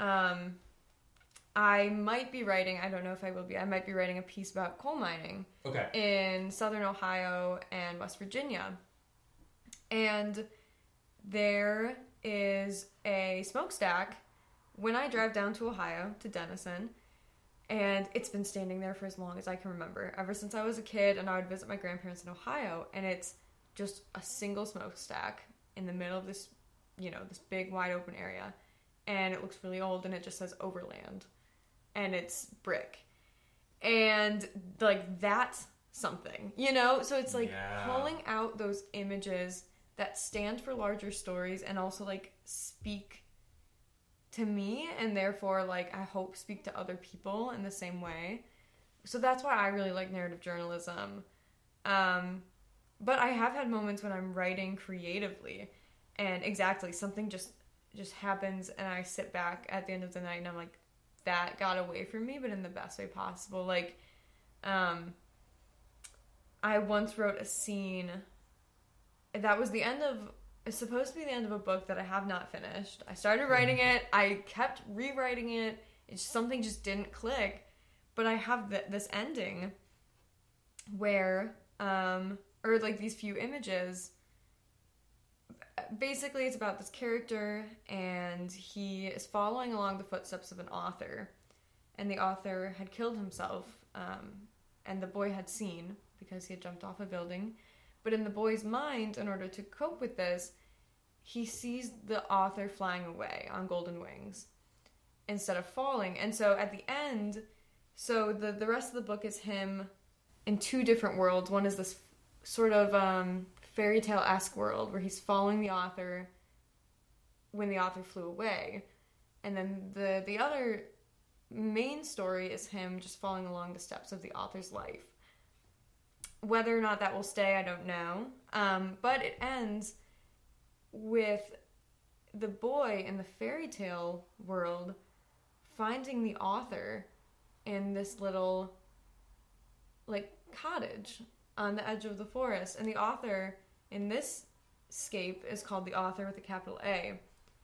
I might be writing, I don't know if I will be, I might be writing a piece about coal mining in southern Ohio and West Virginia. And there is a smokestack when I drive down to Ohio, to Denison, and it's been standing there for as long as I can remember, ever since I was a kid, and I would visit my grandparents in Ohio, and it's just a single smokestack in the middle of this, this big wide open area, and it looks really old, and it just says Overland. And it's brick. And, like, that's something, So it's, like, pulling out those images that stand for larger stories and also, like, speak to me and therefore, like, I hope speak to other people in the same way. So that's why I really like narrative journalism. But I have had moments when I'm writing creatively and something just happens and I sit back at the end of the night and I'm like, that got away from me, but in the best way possible. Like, I once wrote a scene that was the end of is supposed to be the end of a book that I have not finished. I started writing it. I kept rewriting it. Something just didn't click. But I have this ending where, or like these few images. Basically, it's about this character, and he is following along the footsteps of an author. And the author had killed himself, and the boy had seen because he had jumped off a building. But in the boy's mind, in order to cope with this, he sees the author flying away on golden wings instead of falling. And so at the end, so the rest of the book is him in two different worlds. One is this sort of fairy tale-esque world where he's following the author when the author flew away. And then the other main story is him just following along the steps of the author's life. Whether or not that will stay, I don't know. But it ends with the boy in the fairy tale world finding the author in this little, like, cottage on the edge of the forest. And the author in this scape is called the author with a capital A.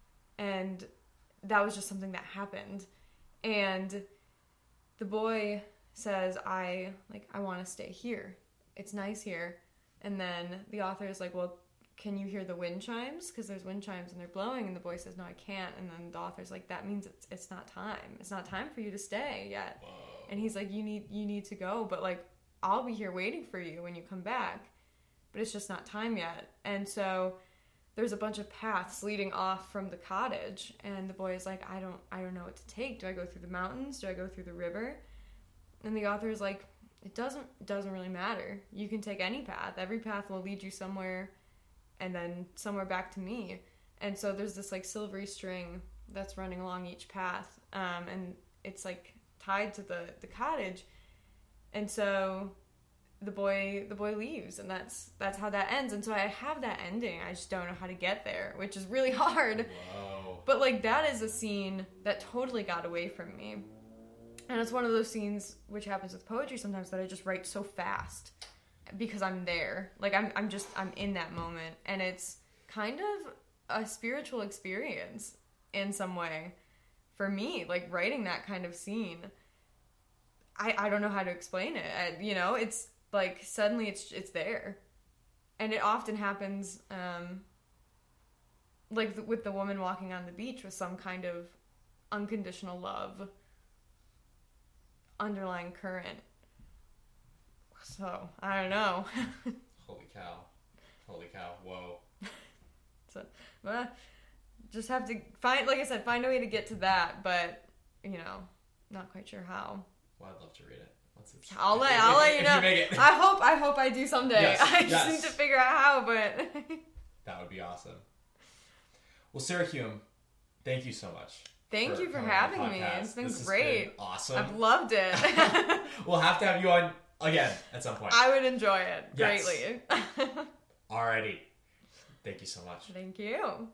And that was just something that happened. And the boy says, I want to stay here. It's nice here. And then the author is like, well, can you hear the wind chimes? Because there's wind chimes and they're blowing. And the boy says, no, I can't. And then the author's like, that means it's not time. It's not time for you to stay yet. Whoa. And he's like, you need to go. But like, I'll be here waiting for you when you come back. But it's just not time yet. And so there's a bunch of paths leading off from the cottage. And the boy is like, I don't know what to take. Do I go through the mountains? Do I go through the river? And the author is like, it doesn't really matter. You can take any path. Every path will lead you somewhere and then somewhere back to me. And so there's this like silvery string that's running along each path. And it's like tied to the cottage. And so the boy leaves, and that's how that ends. And so I have that ending. I just don't know how to get there, which is really hard. Whoa. But like that is a scene that totally got away from me. And it's one of those scenes which happens with poetry sometimes that I just write so fast because I'm there. Like I'm in that moment, and it's kind of a spiritual experience in some way for me, like writing that kind of scene. I don't know how to explain it. It's like suddenly it's there. And it often happens like with the woman walking on the beach with some kind of unconditional love underlying current. So, I don't know. Holy cow. Whoa. So, just have to find a way to get to that, but, not quite sure how. Well, I'd love to read it. I'll let you know. You make it. I hope I do someday. Yes, I just need to figure out how, but... That would be awesome. Well, Sarah Hume, thank you so much. Thank you for having me. It's been great. Been awesome. I've loved it. We'll have to have you on again at some point. I would enjoy it greatly. Alrighty. Thank you so much. Thank you.